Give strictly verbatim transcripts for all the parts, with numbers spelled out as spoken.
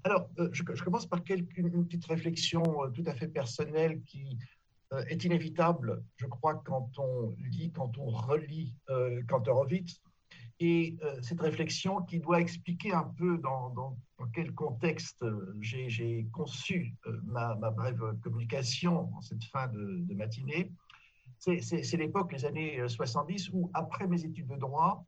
Alors, euh, je, je commence par quelque, une, une petite réflexion euh, tout à fait personnelle qui euh, est inévitable, je crois, quand on lit, quand on relit euh, Kantorowicz. Et euh, cette réflexion qui doit expliquer un peu dans, dans, dans quel contexte euh, j'ai j'ai conçu euh, ma, ma brève communication en cette fin de, de matinée. C'est c'est- c'est l'époque, les années soixante-dix, où après mes études de droit,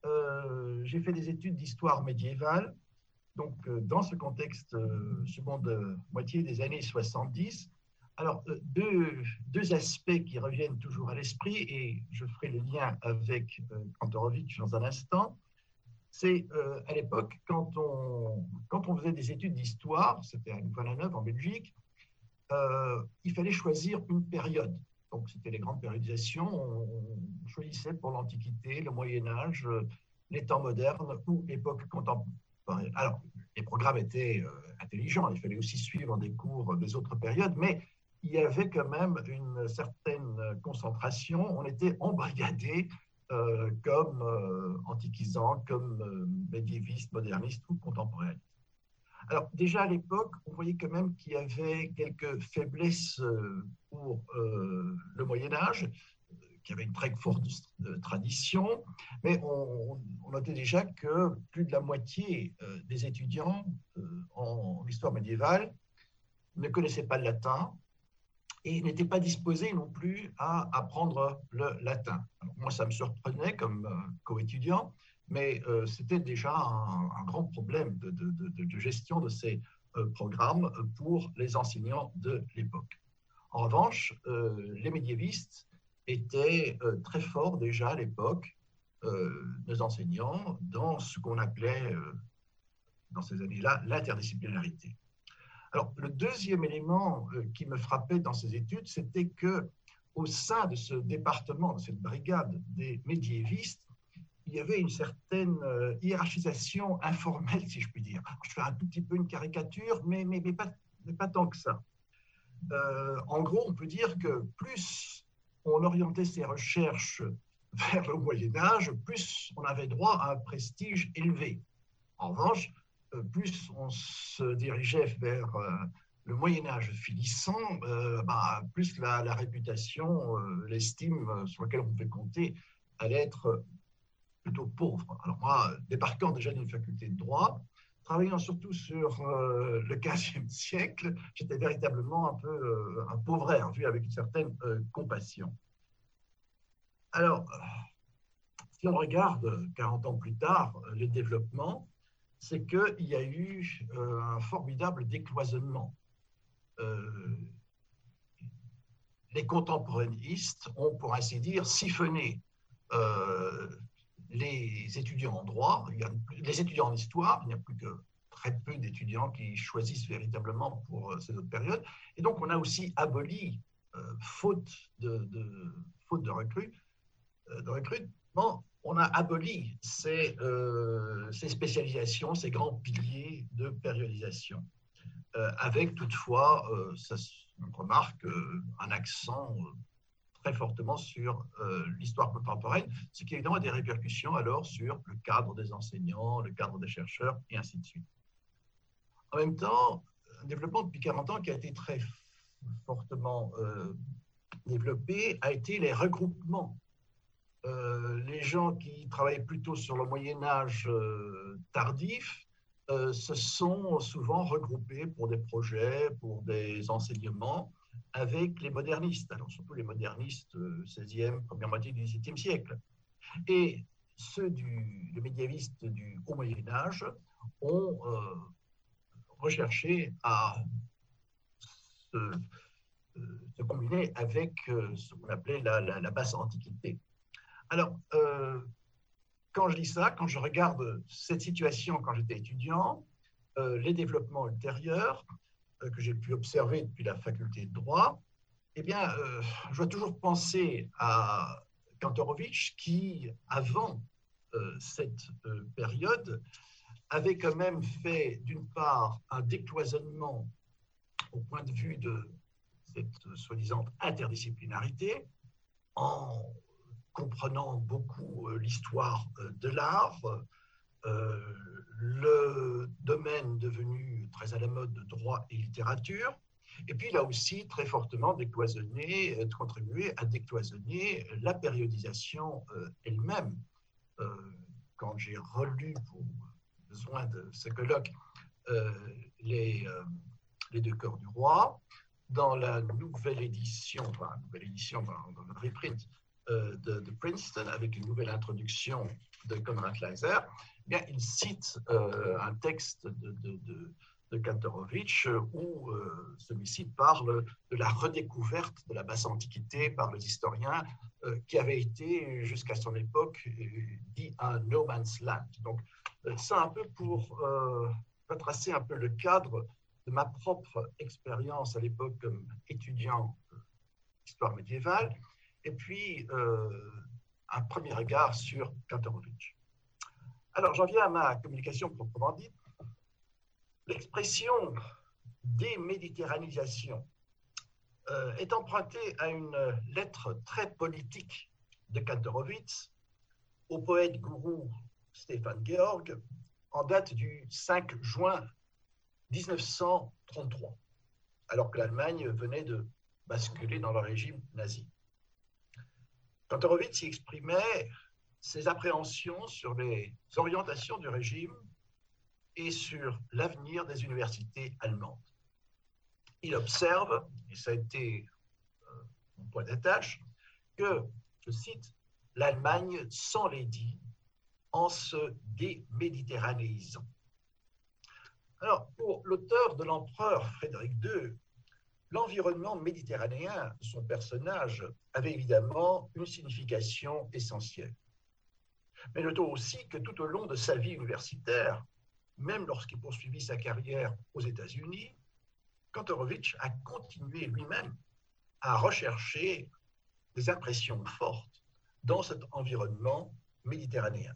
euh, j'ai fait des études d'histoire médiévale. Donc, euh, dans ce contexte, euh, seconde euh, moitié des années soixante-dix, alors, euh, deux, deux aspects qui reviennent toujours à l'esprit, et je ferai le lien avec euh, Kantorowicz dans un instant. C'est euh, à l'époque, quand on, quand on faisait des études d'histoire, c'était à Louvain-la-Neuve en Belgique, euh, il fallait choisir une période. Donc, c'était les grandes périodisations. On choisissait pour l'Antiquité, le Moyen-Âge, euh, les temps modernes ou l'époque contemporaine. Alors, les programmes étaient euh, intelligents. Il fallait aussi suivre des cours des autres périodes, mais il y avait quand même une certaine concentration. On était embrigadés euh, comme euh, antiquisants, comme euh, médiévistes, modernistes ou contemporains. Alors, déjà à l'époque, on voyait quand même qu'il y avait quelques faiblesses euh, pour euh, le Moyen-Âge, euh, qui avait une très forte euh, tradition, mais on, on, notait déjà que plus de la moitié euh, des étudiants euh, en histoire médiévale ne connaissaient pas le latin et n'étaient pas disposés non plus à apprendre le latin. Alors, moi, ça me surprenait comme euh, co-étudiant, mais euh, c'était déjà un, un, grand problème de, de, de, de gestion de ces euh, programmes pour les enseignants de l'époque. En revanche, euh, les médiévistes étaient euh, très forts déjà à l'époque, euh, nos enseignants, dans ce qu'on appelait, euh, dans ces années-là, l'interdisciplinarité. Alors, le deuxième élément euh, qui me frappait dans ces études, c'était que au sein de ce département, de cette brigade des médiévistes, il y avait une certaine euh, hiérarchisation informelle, si je puis dire. Je fais un tout petit peu une caricature, mais, mais, mais, pas, mais pas tant que ça. Euh, en gros, on peut dire que plus on orientait ses recherches vers le Moyen-Âge, plus on avait droit à un prestige élevé. En revanche, plus on se dirigeait vers euh, le Moyen-Âge finissant, euh, bah, plus la, la réputation, euh, l'estime sur laquelle on pouvait compter allait être plutôt pauvre. Alors moi, débarquant déjà d'une faculté de droit, travaillant surtout sur euh, le quinzième siècle, j'étais véritablement un peu euh, un pauvre, vu avec une certaine euh, compassion. Alors, si on regarde quarante ans plus tard les développements, c'est qu'il y a eu euh, un formidable décloisonnement. Euh, les contemporanéistes ont, pour ainsi dire, siphonné euh, les étudiants en droit, il y a, les étudiants en histoire, il n'y a plus que très peu d'étudiants qui choisissent véritablement pour euh, ces autres périodes. Et donc, on a aussi aboli, euh, faute, de, de, faute de, recrut, euh, de recrutement, on a aboli ces, euh, ces spécialisations, ces grands piliers de périodisation, euh, avec toutefois, euh, ça, on remarque, euh, un accent euh, très fortement sur euh, l'histoire contemporaine, ce qui évidemment a des répercussions alors sur le cadre des enseignants, le cadre des chercheurs, et ainsi de suite. En même temps, un développement depuis quarante ans qui a été très fortement euh, développé a été les regroupements. Euh, les gens qui travaillent plutôt sur le Moyen-Âge euh, tardif euh, se sont souvent regroupés pour des projets, pour des enseignements avec les modernistes, alors surtout les modernistes euh, seizième, première moitié du dix-septième siècle. Et ceux du, les médiévistes du Haut Moyen-Âge ont euh, recherché à se, euh, se combiner avec euh, ce qu'on appelait la, la, la basse antiquité. Alors, euh, quand je dis ça, quand je regarde cette situation quand j'étais étudiant, euh, les développements ultérieurs euh, que j'ai pu observer depuis la faculté de droit, eh bien, euh, je dois toujours penser à Kantorowicz qui, avant euh, cette euh, période, avait quand même fait, d'une part, un décloisonnement au point de vue de cette soi-disant interdisciplinarité, en comprenant beaucoup euh, l'histoire euh, de l'art, euh, le domaine devenu très à la mode de droit et littérature. Et puis, il a aussi très fortement décloisonné, euh, contribué à décloisonner la périodisation euh, elle-même. Euh, quand j'ai relu, pour besoin de ce colloque, euh, les, euh, les deux corps du roi, dans la nouvelle édition, enfin, nouvelle édition, dans, dans le reprint euh, de, de Princeton, avec une nouvelle introduction de Konrad Leiser, eh bien, il cite euh, un texte de, de, de, de Kantorowicz où euh, celui-ci parle de la redécouverte de la basse antiquité par les historiens euh, qui avait été jusqu'à son époque dit un no man's land. Donc, c'est un peu pour euh, retracer un peu le cadre de ma propre expérience à l'époque comme étudiant d'histoire médiévale, et puis euh, un premier regard sur Kantorowicz. Alors, j'en viens à ma communication proprement dite. L'expression déméditerranisation euh, est empruntée à une lettre très politique de Kantorowicz au poète gourou Stefan Georg en date du cinq juin mille neuf cent trente-trois, alors que l'Allemagne venait de basculer dans le régime nazi. Kantorowicz y exprimait ses appréhensions sur les orientations du régime et sur l'avenir des universités allemandes. Il observe, et ça a été euh, mon point d'attache, que, je cite, l'Allemagne s'enlaidit en se déméditerranéisant. Alors, pour l'auteur de l'empereur Frédéric deux, l'environnement méditerranéen de son personnage avait évidemment une signification essentielle. Mais notons aussi que tout au long de sa vie universitaire, même lorsqu'il poursuivit sa carrière aux États-Unis, Kantorowicz a continué lui-même à rechercher des impressions fortes dans cet environnement méditerranéen.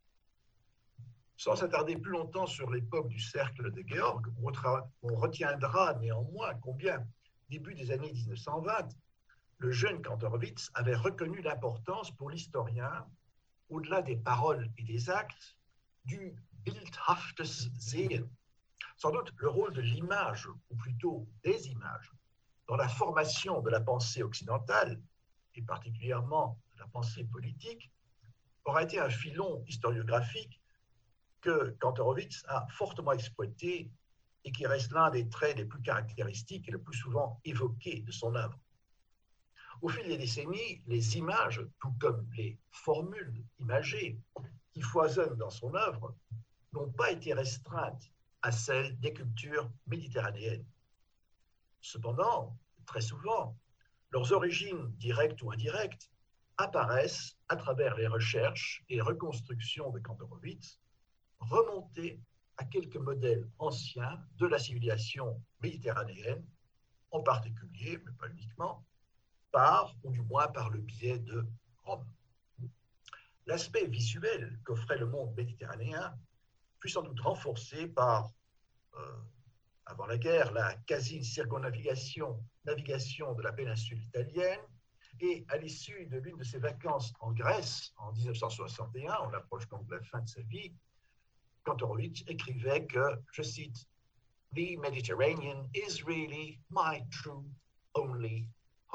Sans s'attarder plus longtemps sur l'époque du cercle de Georg, on retiendra néanmoins combien, début des années mille neuf cent vingt, le jeune Kantorowicz avait reconnu l'importance pour l'historien, au-delà des paroles et des actes, du bildhaftes Sehen, sans doute le rôle de l'image, ou plutôt des images, dans la formation de la pensée occidentale, et particulièrement de la pensée politique, aura été un filon historiographique que Kantorowicz a fortement exploité et qui reste l'un des traits les plus caractéristiques et le plus souvent évoqués de son œuvre. Au fil des décennies, les images, tout comme les formules imagées qui foisonnent dans son œuvre, n'ont pas été restreintes à celles des cultures méditerranéennes. Cependant, très souvent, leurs origines directes ou indirectes apparaissent à travers les recherches et reconstructions de Kantorowicz, remonter à quelques modèles anciens de la civilisation méditerranéenne, en particulier, mais pas uniquement, par, ou du moins par le biais de Rome. L'aspect visuel qu'offrait le monde méditerranéen fut sans doute renforcé par, euh, avant la guerre, la quasi-circonnavigation navigation de la péninsule italienne, et à l'issue de l'une de ses vacances en Grèce, en mille neuf cent soixante et un, on approche donc de la fin de sa vie, Kantorowicz écrivait que, je cite, « The Mediterranean is really my true only homeland ».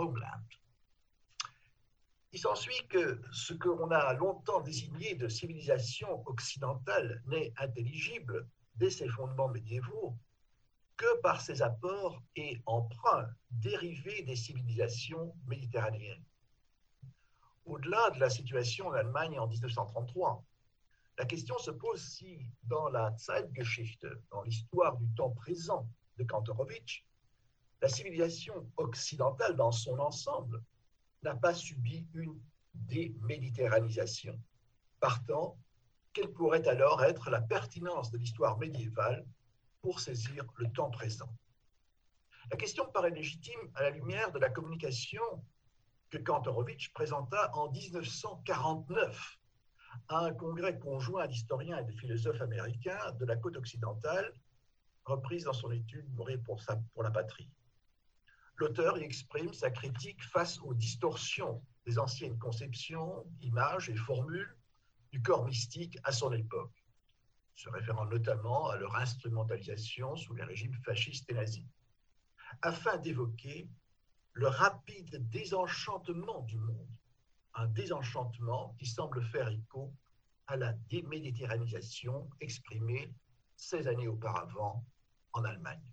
Il s'ensuit que ce que l'on a longtemps désigné de civilisation occidentale n'est intelligible dès ses fondements médiévaux que par ses apports et emprunts dérivés des civilisations méditerranéennes. Au-delà de la situation en Allemagne en mille neuf cent trente-trois, la question se pose si, dans la Zeitgeschichte, dans l'histoire du temps présent de Kantorowicz, la civilisation occidentale dans son ensemble n'a pas subi une déméditerranisation. Partant, quelle pourrait alors être la pertinence de l'histoire médiévale pour saisir le temps présent? La question paraît légitime à la lumière de la communication que Kantorowicz présenta en mille neuf cent quarante-neuf à un congrès conjoint d'historiens et de philosophes américains de la côte occidentale, reprise dans son étude « Mourir pour, sa, pour la patrie ». L'auteur y exprime sa critique face aux distorsions des anciennes conceptions, images et formules du corps mystique à son époque. se référant notamment à leur instrumentalisation sous les régimes fascistes et nazis, afin d'évoquer le rapide désenchantement du monde, un désenchantement qui semble faire écho à la déméditerranisation exprimée seize années auparavant en Allemagne.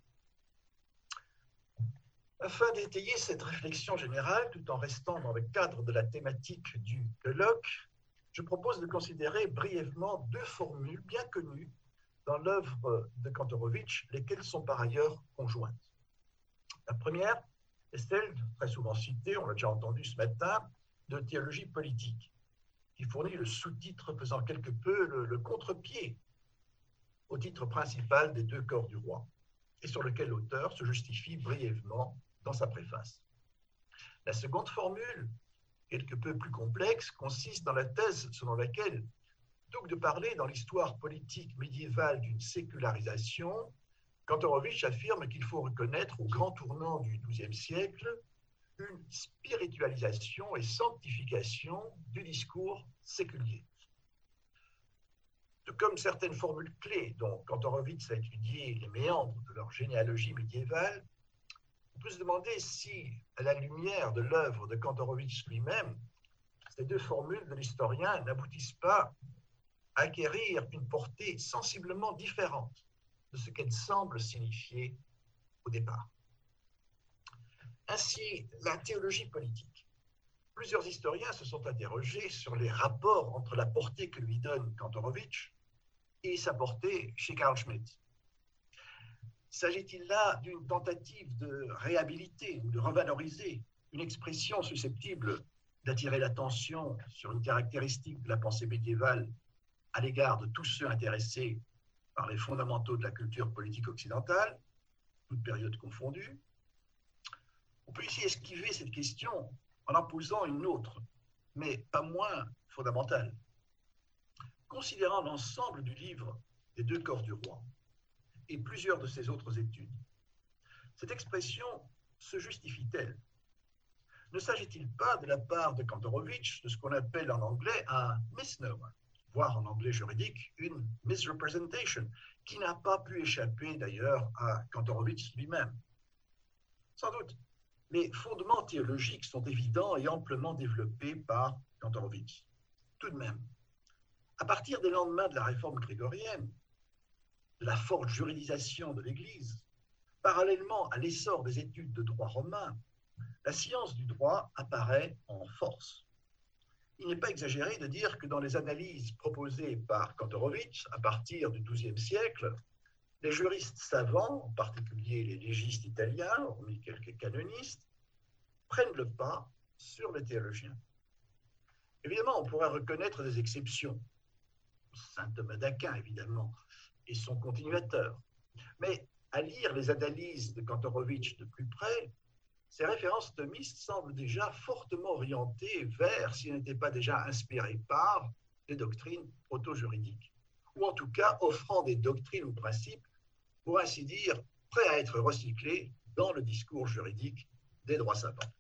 Afin d'étayer cette réflexion générale, tout en restant dans le cadre de la thématique du colloque, je propose de considérer brièvement deux formules bien connues dans l'œuvre de Kantorowicz, lesquelles sont par ailleurs conjointes. La première est celle, très souvent citée, on l'a déjà entendu ce matin, de théologie politique, qui fournit le sous-titre faisant quelque peu le, le contre-pied au titre principal des deux corps du roi, et sur lequel l'auteur se justifie brièvement dans sa préface. La seconde formule, quelque peu plus complexe, consiste dans la thèse selon laquelle, plutôt que de parler dans l'histoire politique médiévale d'une sécularisation, Kantorowicz affirme qu'il faut reconnaître au grand tournant du douzième siècle une spiritualisation et sanctification du discours séculier. Tout comme certaines formules clés dont Kantorowicz a étudié les méandres de leur généalogie médiévale, on peut se demander si, à la lumière de l'œuvre de Kantorowicz lui-même, ces deux formules de l'historien n'aboutissent pas à acquérir une portée sensiblement différente de ce qu'elles semblent signifier au départ. Ainsi, la théologie politique. Plusieurs historiens se sont interrogés sur les rapports entre la portée que lui donne Kantorowicz et sa portée chez Carl Schmitt. S'agit-il là d'une tentative de réhabiliter ou de revaloriser une expression susceptible d'attirer l'attention sur une caractéristique de la pensée médiévale à l'égard de tous ceux intéressés par les fondamentaux de la culture politique occidentale, toutes périodes confondues? On peut ici esquiver cette question en en posant une autre, mais pas moins fondamentale. Considérant l'ensemble du livre des deux corps du roi et plusieurs de ses autres études, cette expression se justifie-t-elle? Ne s'agit-il pas de la part de Kantorowicz de ce qu'on appelle en anglais un misnomer, voire en anglais juridique une misrepresentation, qui n'a pas pu échapper d'ailleurs à Kantorowicz lui-même? Sans doute, les fondements théologiques sont évidents et amplement développés par Kantorowicz. Tout de même, à partir des lendemains de la réforme grégorienne, de la forte juridisation de l'Église, parallèlement à l'essor des études de droit romain, la science du droit apparaît en force. Il n'est pas exagéré de dire que dans les analyses proposées par Kantorowicz à partir du douzième siècle, les juristes savants, en particulier les légistes italiens, hormis quelques canonistes, prennent le pas sur les théologiens. Évidemment, on pourrait reconnaître des exceptions. Saint Thomas d'Aquin, évidemment, et son continuateur. Mais à lire les analyses de Kantorowicz de plus près, ces références thomistes semblent déjà fortement orientées vers, si elles n'étaient pas déjà inspirées par, les doctrines proto-juridiques, ou en tout cas offrant des doctrines ou principes, pour ainsi dire, prêts à être recyclés dans le discours juridique des droits savants.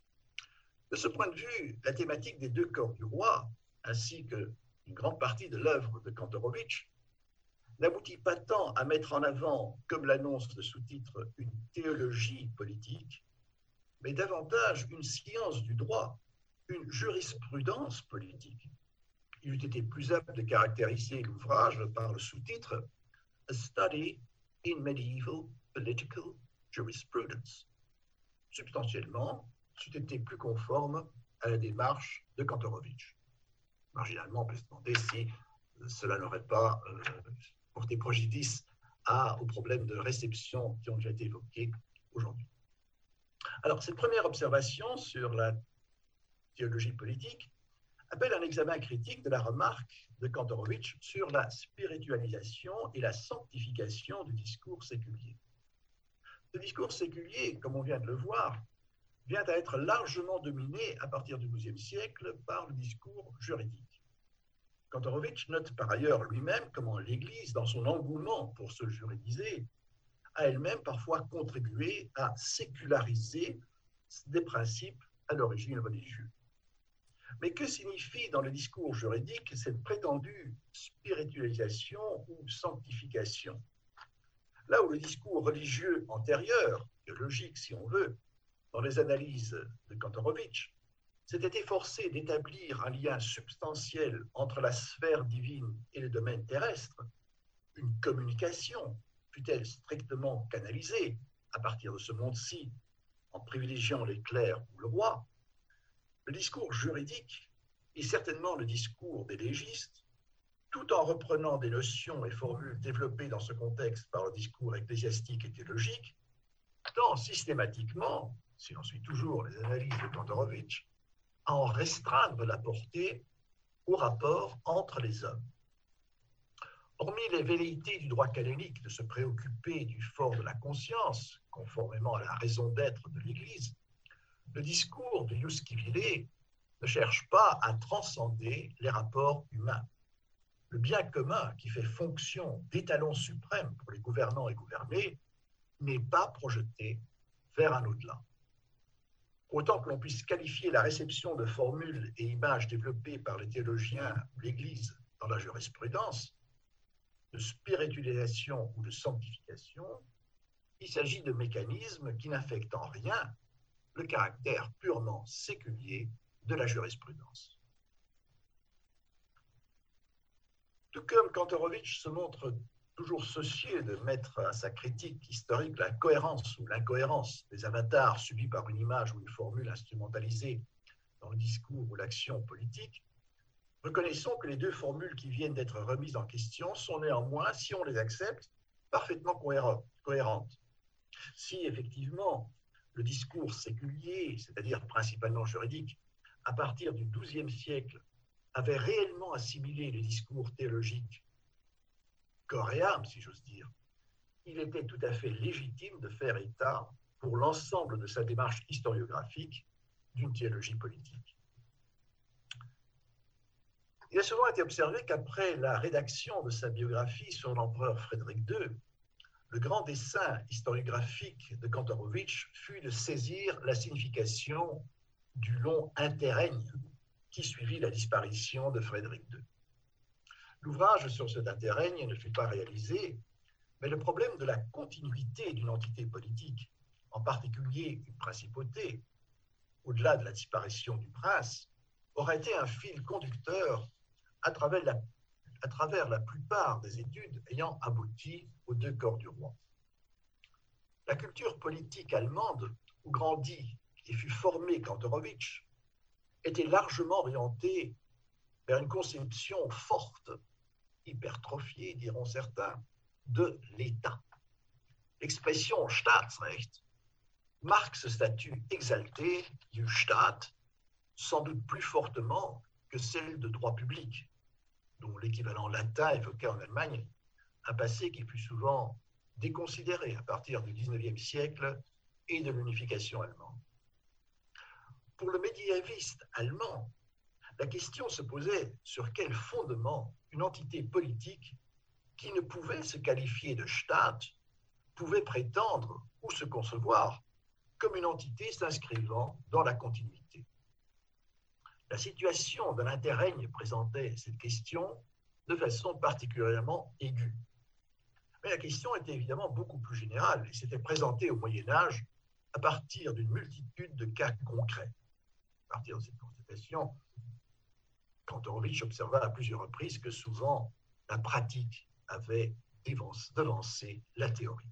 De ce point de vue, la thématique des deux corps du roi, ainsi qu'une grande partie de l'œuvre de Kantorowicz, n'aboutit pas tant à mettre en avant, comme l'annonce le sous-titre, une théologie politique, mais davantage une science du droit, une jurisprudence politique. Il eût été plus apte de caractériser l'ouvrage par le sous-titre « A Study in Medieval Political Jurisprudence ». Substantiellement, c'eût été plus conforme à la démarche de Kantorowicz. Marginalement, on peut se demander si cela n'aurait pas euh, porté préjudice à, aux problèmes de réception qui ont déjà été évoqués aujourd'hui. Alors, cette première observation sur la théologie politique appelle un examen critique de la remarque de Kantorowicz sur la spiritualisation et la sanctification du discours séculier. Ce discours séculier, comme on vient de le voir, vient à être largement dominé à partir du douzième siècle par le discours juridique. Kantorowicz note par ailleurs lui-même comment l'Église, dans son engouement pour se juridiser, a elle-même parfois contribué à séculariser des principes à l'origine religieuse. Mais que signifie dans le discours juridique cette prétendue spiritualisation ou sanctification? Là où le discours religieux antérieur, théologique si on veut, dans les analyses de Kantorowicz, s'était efforcé d'établir un lien substantiel entre la sphère divine et le domaine terrestre, une communication, fût-elle strictement canalisée à partir de ce monde-ci, en privilégiant les clercs ou le roi, le discours juridique est certainement le discours des légistes, tout en reprenant des notions et formules développées dans ce contexte par le discours ecclésiastique et théologique, tend systématiquement, si l'on suit toujours les analyses de Kantorowicz, à en restreindre la portée au rapport entre les hommes. Hormis les velléités du droit canonique de se préoccuper du fort de la conscience, conformément à la raison d'être de l'Église, le discours de Youskivili ne cherche pas à transcender les rapports humains. Le bien commun qui fait fonction d'étalon suprême pour les gouvernants et gouvernés n'est pas projeté vers un au-delà. Autant que l'on puisse qualifier la réception de formules et images développées par les théologiens ou l'Église dans la jurisprudence, de spiritualisation ou de sanctification, il s'agit de mécanismes qui n'affectent en rien le caractère purement séculier de la jurisprudence. Tout comme Kantorowicz se montre toujours soucieux de mettre à sa critique historique la cohérence ou l'incohérence des avatars subis par une image ou une formule instrumentalisée dans le discours ou l'action politique, reconnaissons que les deux formules qui viennent d'être remises en question sont néanmoins, si on les accepte, parfaitement cohérentes. Si effectivement le discours séculier, c'est-à-dire principalement juridique, à partir du douzième siècle, avait réellement assimilé les discours théologiques corps et âme, si j'ose dire, il était tout à fait légitime de faire état, pour l'ensemble de sa démarche historiographique, d'une théologie politique. Il a souvent été observé qu'après la rédaction de sa biographie sur l'empereur Frédéric deux, le grand dessein historiographique de Kantorowicz fut de saisir la signification du long interrègne qui suivit la disparition de Frédéric deux. L'ouvrage sur cet interrègne ne fut pas réalisé, mais le problème de la continuité d'une entité politique, en particulier une principauté, au-delà de la disparition du prince, aurait été un fil conducteur à travers la, à travers la plupart des études ayant abouti aux deux corps du roi. La culture politique allemande, où grandit et fut formé Kantorowicz, était largement orientée vers une conception forte, hypertrophiée, diront certains, de l'État. L'expression Staatsrecht marque ce statut exalté du Staat, sans doute plus fortement que celle de droit public, dont l'équivalent latin évoquait en Allemagne un passé qui fut souvent déconsidéré à partir du dix-neuvième siècle et de l'unification allemande. Pour le médiéviste allemand, la question se posait sur quel fondement une entité politique qui ne pouvait se qualifier de Staat pouvait prétendre ou se concevoir comme une entité s'inscrivant dans la continuité. La situation de l'interrègne présentait cette question de façon particulièrement aiguë. Mais la question était évidemment beaucoup plus générale et s'était présentée au Moyen-Âge à partir d'une multitude de cas concrets. À partir de cette constatation, Kantorowicz observa à plusieurs reprises que souvent la pratique avait devancé la théorie.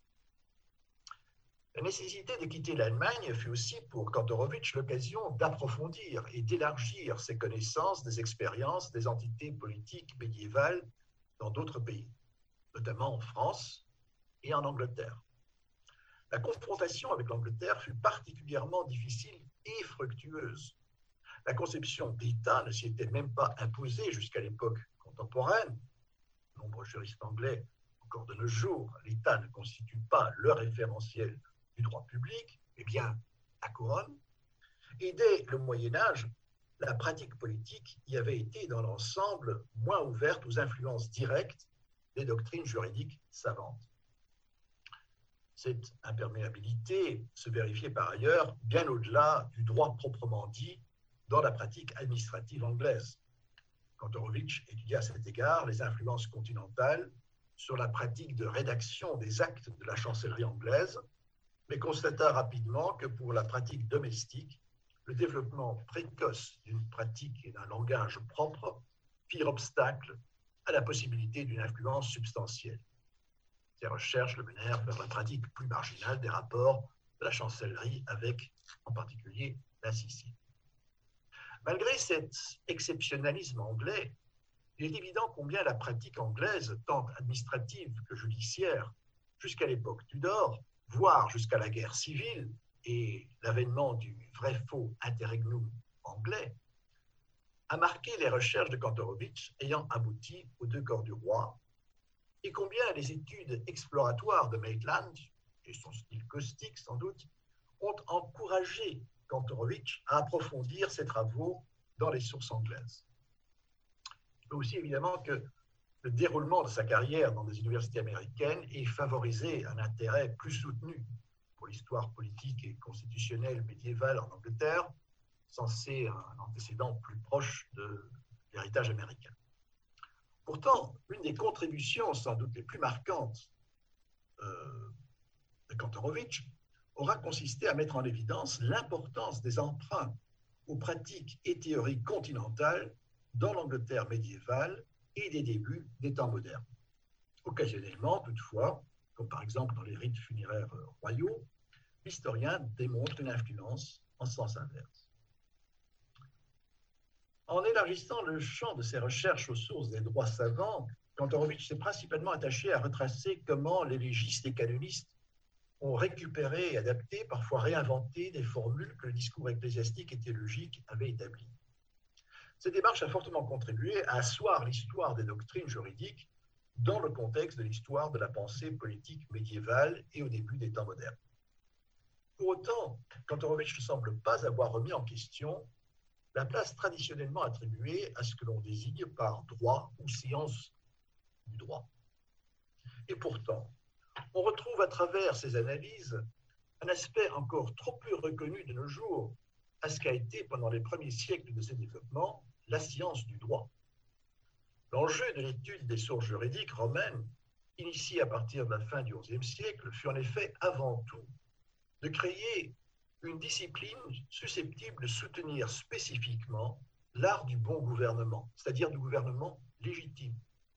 La nécessité de quitter l'Allemagne fut aussi pour Kantorowicz l'occasion d'approfondir et d'élargir ses connaissances des expériences des entités politiques médiévales dans d'autres pays, notamment en France et en Angleterre. La confrontation avec l'Angleterre fut particulièrement difficile et fructueuse. La conception d'État ne s'y était même pas imposée jusqu'à l'époque contemporaine. Nombreux juristes anglais, encore de nos jours, l'État ne constitue pas le référentiel du droit public, mais bien la couronne. Et dès le Moyen-Âge, la pratique politique y avait été dans l'ensemble moins ouverte aux influences directes des doctrines juridiques savantes. Cette imperméabilité se vérifiait par ailleurs bien au-delà du droit proprement dit dans la pratique administrative anglaise. Kantorowicz étudia à cet égard les influences continentales sur la pratique de rédaction des actes de la chancellerie anglaise, mais constata rapidement que pour la pratique domestique, le développement précoce d'une pratique et d'un langage propre firent obstacle à la possibilité d'une influence substantielle. Ces recherches le menèrent vers la pratique plus marginale des rapports de la chancellerie avec, en particulier, la Sicile. Malgré cet exceptionnalisme anglais, il est évident combien la pratique anglaise, tant administrative que judiciaire, jusqu'à l'époque Tudor, voire jusqu'à la guerre civile et l'avènement du vrai-faux interregnum anglais, a marqué les recherches de Kantorowicz ayant abouti aux deux corps du roi, et combien les études exploratoires de Maitland, et son style caustique sans doute, ont encouragé Kantorowicz à approfondir ses travaux dans les sources anglaises. Il faut aussi évidemment que le déroulement de sa carrière dans des universités américaines ait favorisé un intérêt plus soutenu pour l'histoire politique et constitutionnelle médiévale en Angleterre, censé un antécédent plus proche de l'héritage américain. Pourtant, une des contributions sans doute les plus marquantes euh, de Kantorowicz aura consisté à mettre en évidence l'importance des emprunts aux pratiques et théories continentales dans l'Angleterre médiévale et des débuts des temps modernes. Occasionnellement, toutefois, comme par exemple dans les rites funéraires royaux, l'historien démontre une influence en sens inverse. En élargissant le champ de ses recherches aux sources des droits savants, Kantorowicz s'est principalement attaché à retracer comment les légistes et canonistes ont récupéré et adapté, parfois réinventé, des formules que le discours ecclésiastique et théologique avait établies. Cette démarche a fortement contribué à asseoir l'histoire des doctrines juridiques dans le contexte de l'histoire de la pensée politique médiévale et au début des temps modernes. Pour autant, Kantorowicz ne semble pas avoir remis en question la place traditionnellement attribuée à ce que l'on désigne par droit ou science du droit. Et pourtant, on retrouve à travers ces analyses un aspect encore trop peu reconnu de nos jours à ce qu'a été pendant les premiers siècles de ses développements la science du droit. L'enjeu de l'étude des sources juridiques romaines, initiée à partir de la fin du onzième siècle, fut en effet avant tout de créer une discipline susceptible de soutenir spécifiquement l'art du bon gouvernement, c'est-à-dire du gouvernement légitime.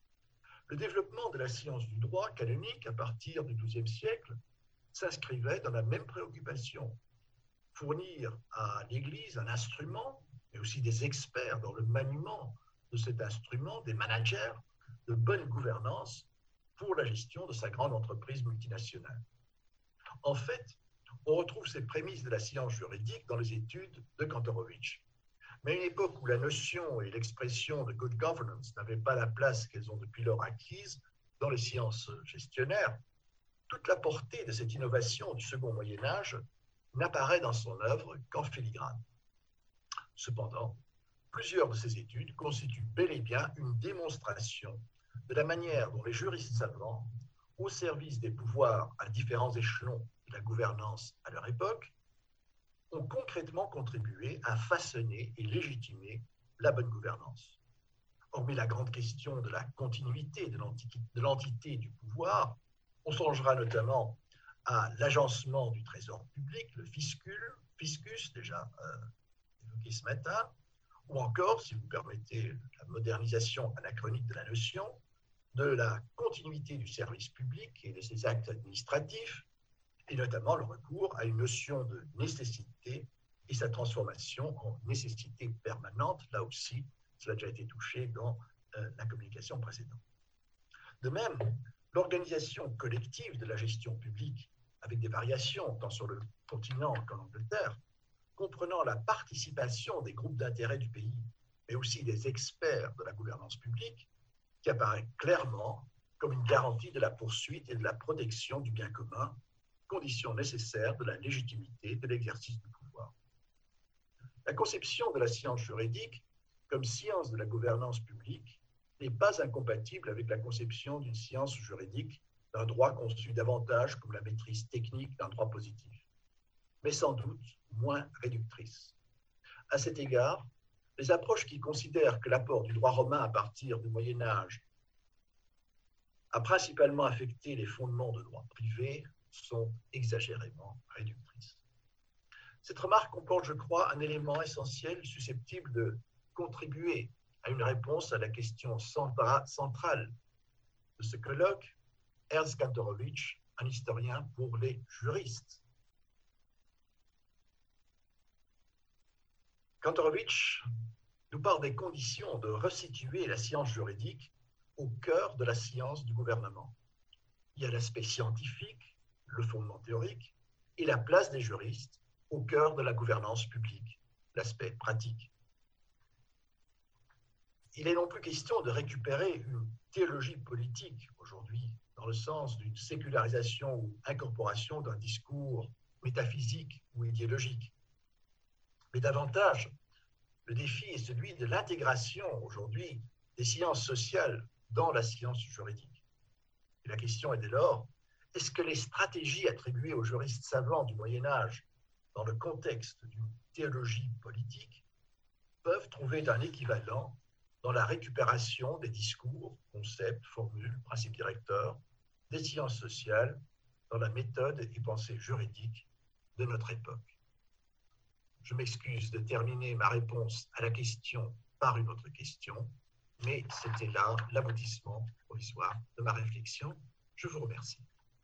Le développement de la science du droit canonique à partir du douzième siècle s'inscrivait dans la même préoccupation, fournir à l'Église un instrument, mais aussi des experts dans le maniement de cet instrument, des managers de bonne gouvernance pour la gestion de sa grande entreprise multinationale. En fait, on retrouve ces prémices de la science juridique dans les études de Kantorowicz. Mais à une époque où la notion et l'expression de good governance n'avaient pas la place qu'elles ont depuis lors acquise dans les sciences gestionnaires, toute la portée de cette innovation du second Moyen-Âge n'apparaît dans son œuvre qu'en filigrane. Cependant, plusieurs de ces études constituent bel et bien une démonstration de la manière dont les juristes savants, au service des pouvoirs à différents échelons de la gouvernance à leur époque, ont concrètement contribué à façonner et légitimer la bonne gouvernance. Hormis la grande question de la continuité de l'entité du pouvoir, on songera notamment à l'agencement du trésor public, le fiscul, fiscus, déjà euh, évoqué ce matin, ou encore, si vous permettez la modernisation anachronique de la notion, de la continuité du service public et de ses actes administratifs, et notamment le recours à une notion de nécessité et sa transformation en nécessité permanente. Là aussi, cela a déjà été touché dans euh, la communication précédente. De même, l'organisation collective de la gestion publique, avec des variations tant sur le continent qu'en Angleterre, comprenant la participation des groupes d'intérêt du pays, mais aussi des experts de la gouvernance publique, qui apparaît clairement comme une garantie de la poursuite et de la protection du bien commun, condition nécessaire de la légitimité de l'exercice du pouvoir. La conception de la science juridique comme science de la gouvernance publique n'est pas incompatible avec la conception d'une science juridique d'un droit conçu davantage comme la maîtrise technique d'un droit positif, mais sans doute moins réductrice. À cet égard, les approches qui considèrent que l'apport du droit romain à partir du Moyen Âge a principalement affecté les fondements de droit privé sont exagérément réductrices. Cette remarque comporte, je crois, un élément essentiel susceptible de contribuer à une réponse à la question centrale de ce colloque, Ernst Kantorowicz, un historien pour les juristes. Kantorowicz nous parle des conditions de resituer la science juridique au cœur de la science du gouvernement. Il y a l'aspect scientifique, le fondement théorique, et la place des juristes au cœur de la gouvernance publique, l'aspect pratique. Il est non plus question de récupérer une théologie politique aujourd'hui, dans le sens d'une sécularisation ou incorporation d'un discours métaphysique ou idéologique. Mais davantage, le défi est celui de l'intégration aujourd'hui des sciences sociales dans la science juridique. Et la question est dès lors, est-ce que les stratégies attribuées aux juristes savants du Moyen Âge dans le contexte d'une théologie politique peuvent trouver un équivalent dans la récupération des discours, concepts, formules, principes directeurs des sciences sociales dans la méthode et pensée juridique de notre époque. Je m'excuse de terminer ma réponse à la question par une autre question, mais c'était là l'aboutissement provisoire de ma réflexion. Je vous remercie.